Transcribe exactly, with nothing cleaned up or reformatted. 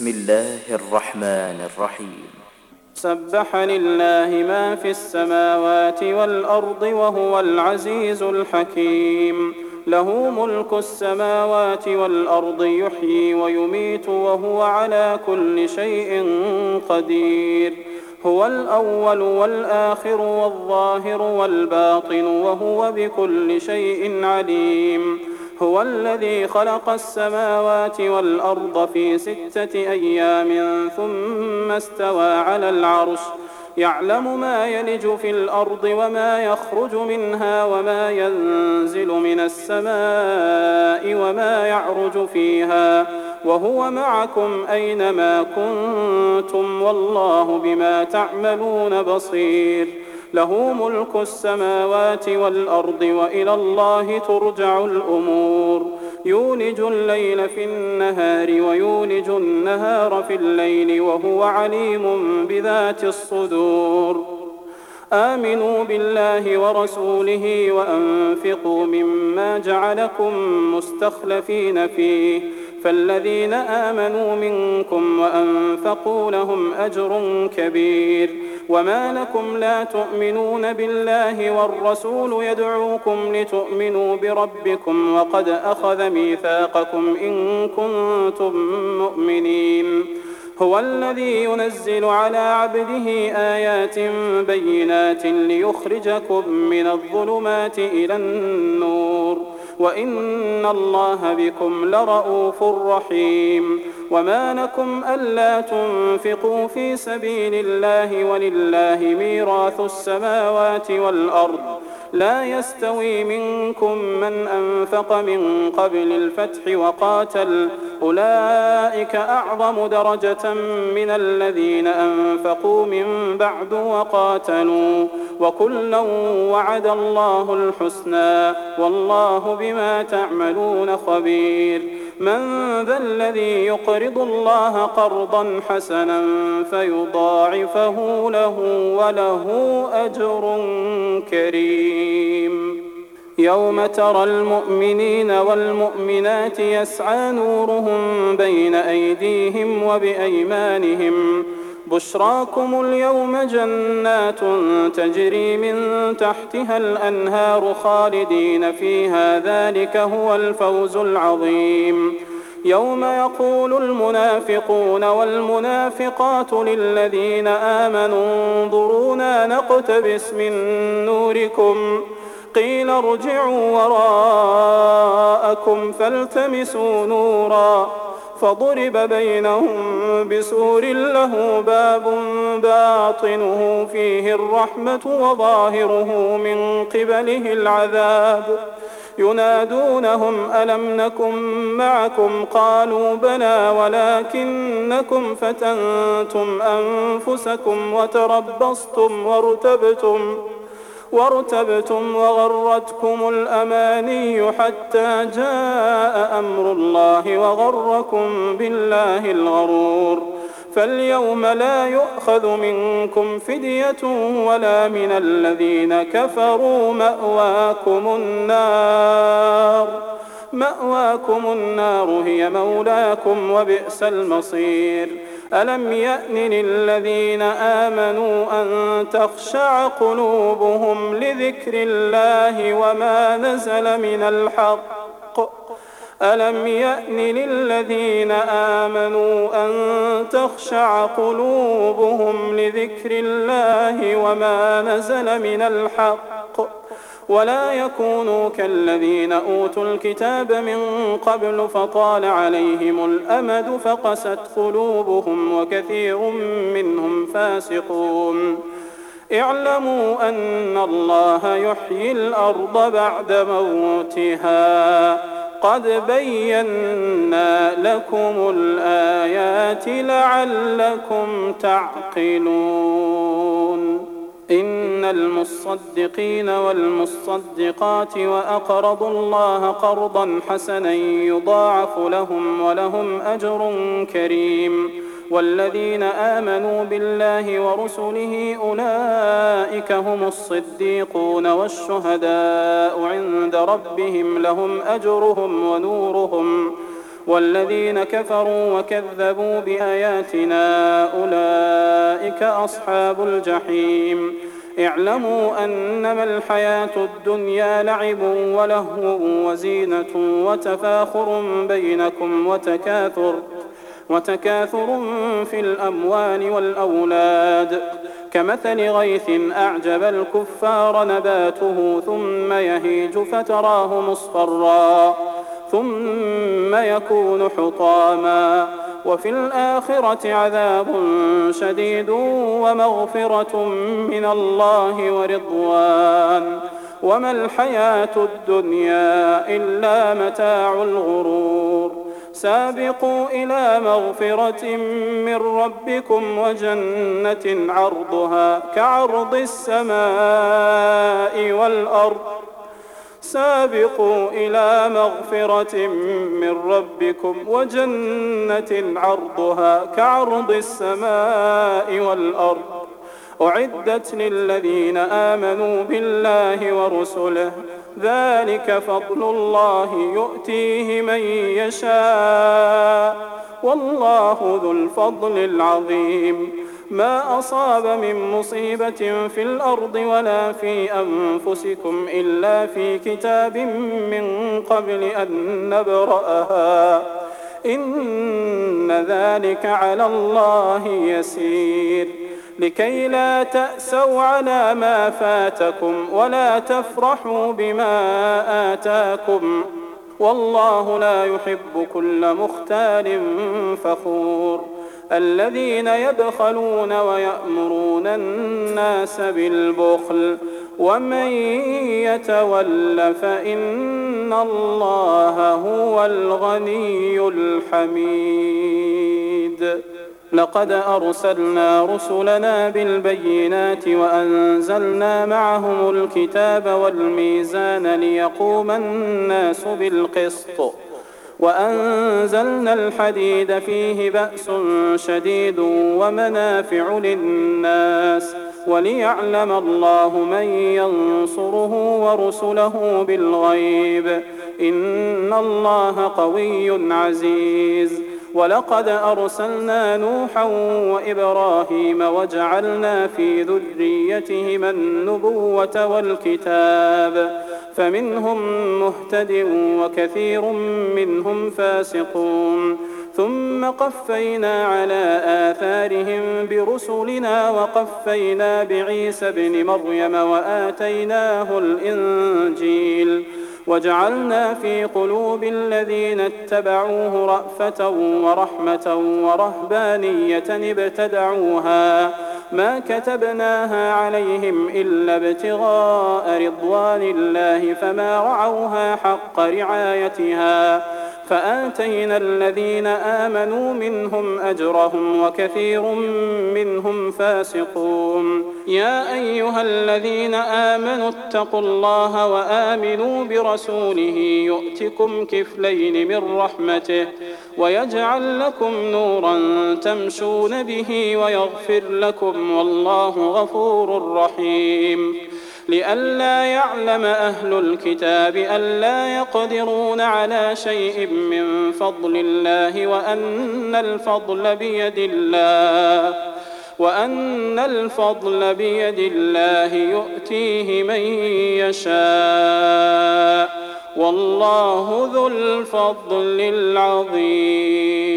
بسم الله الرحمن الرحيم سبح لله ما في السماوات والأرض وهو العزيز الحكيم. له ملك السماوات والأرض يحيي ويميت وهو على كل شيء قدير. هو الأول والآخر والظاهر والباطن وهو بكل شيء عليم. هو الذي خلق السماوات والأرض في ستة أيام ثم استوى على العرش يعلم ما يلج في الأرض وما يخرج منها وما ينزل من السماء وما يعرج فيها وهو معكم أينما كنتم والله بما تعملون بصير. له ملك السماوات والأرض وإلى الله ترجع الأمور. يولج الليل في النهار ويولج النهار في الليل وهو عليم بذات الصدور. آمنوا بالله ورسوله وأنفقوا مما جعلكم مستخلفين فيه فالذين آمنوا منكم وأنفقوا لهم أجر كبير. وما لكم لا تؤمنون بالله والرسول يدعوكم لتؤمنوا بربكم وقد أخذ ميثاقكم إن كنتم مؤمنين. هو الذي ينزل على عبده آيات بينات ليخرجكم من الظلمات إلى النور وإن الله بكم لرءوف رحيم. وما لكم ألا تنفقوا في سبيل الله ولله ميراث السماوات والأرض لا يستوي منكم من أنفق من قبل الفتح وقاتل أولئك أعظم درجة من الذين أنفقوا من بعد وقاتلوا وكلا وعد الله الحسنى والله بما تعملون خبير. من ذا الذي يقرض الله قرضا حسنا فيضاعفه له وله أجر كريم. يوم ترى المؤمنين والمؤمنات يسعى نورهم بين أيديهم وبأيمانهم بشراكم اليوم جنات تجري من تحتها الأنهار خالدين فيها ذلك هو الفوز العظيم. يوم يقول المنافقون والمنافقات للذين آمنوا انظرونا نقتبس من نوركم قيل ارجعوا وراءكم فالتمسوا نورا فضرب بينهم بسور له باب باطنه فيه الرحمة وظاهره من قبله العذاب ينادونهم ألم نكن معكم قالوا بلى ولكنكم فتنتم أنفسكم وتربصتم وارتبتم وارتبتم وغرتكم الأماني حتى جاء أمر الله وغركم بالله الغرور. فاليوم لا يؤخذ منكم فدية ولا من الذين كفروا مأواكم النار مأواكم النار هي مولاكم وبئس المصير. ألم يأن للذين آمنوا أن تخشع قلوبهم لذكر الله وما نزل من الحق ألم يأن للذين آمنوا أن تخشع قلوبهم لذكر الله وما نزل من الحق ولا يكونوا كالذين أوتوا الكتاب من قبل فطال عليهم الأمد فقست قلوبهم وكثير منهم فاسقون. اعلموا أن الله يحيي الأرض بعد موتها قد بينا لكم الآيات لعلكم تعقلون. إن المصدقين والمصدقات وأقرضوا الله قرضا حسنا يضاعف لهم ولهم أجر كريم. والذين آمنوا بالله ورسله أولئك هم الصديقون والشهداء عند ربهم لهم أجرهم ونورهم والذين كفروا وكذبوا بآياتنا أولئك أصحاب الجحيم. اعلموا أنما الحياة الدنيا لعب ولهو وزينة وتفاخر بينكم وتكاثر وتكاثر في الأموال والأولاد كمثل غيث أعجب الكفار نباته ثم يهيج فتراه مصفرا ثم يكون حطاما وفي الآخرة عذاب شديد ومغفرة من الله ورضوان وما الحياة الدنيا إلا متاع الغرور. سابقوا إلى مغفرة من ربكم وجنة عرضها كعرض السماء والأرض سابقوا إلى مغفرة من ربكم وجنة عرضها كعرض السماء والأرض أعدت للذين آمنوا بالله ورسله ذلك فضل الله يؤتيه من يشاء والله ذو الفضل العظيم. ما أصاب من مصيبة في الأرض ولا في أنفسكم إلا في كتاب من قبل أن نبرأها إن ذلك على الله يسير. لكي لا تأسوا على ما فاتكم ولا تفرحوا بما آتاكم والله لا يحب كل مختال فخور. الذين يبخلون ويأمرون الناس بالبخل ومن يتول فإن الله هو الغني الحميد. لقد أرسلنا رسلنا بالبينات وأنزلنا معهم الكتاب والميزان ليقوم الناس بالقسط وأنزلنا الحديد فيه بأس شديد ومنافع للناس وليعلم الله من ينصره ورسله بالغيب إن الله قوي عزيز. ولقد أرسلنا نوحا وإبراهيم وجعلنا في ذريتهما النبوة والكتاب فمنهم مهتد وكثير منهم فاسقون ثم قفينا على آثارهم برسلنا وقفينا بعيسى ابن مريم وآتيناه الإنجيل وجعلنا في قلوب الذين اتبعوه رأفة ورحمة ورهبانية ابتدعوها ما كتبناها عليهم إلا ابتغاء رضوان الله فما رعوها حق رعايتها فآتينا الذين آمنوا منهم أجرهم وكثير منهم فاسقون. يا أيها الذين آمنوا اتقوا الله وآمنوا برسوله يؤتكم كفلين من رحمته ويجعل لكم نورا تمشون به ويغفر لكم والله غفور رحيم. لئلا يعلم أهل الكتاب ألا يقدرون على شيء من فضل الله وأن الفضل بيد الله وأن الفضل بيد الله يؤتيه من يشاء والله ذو الفضل العظيم.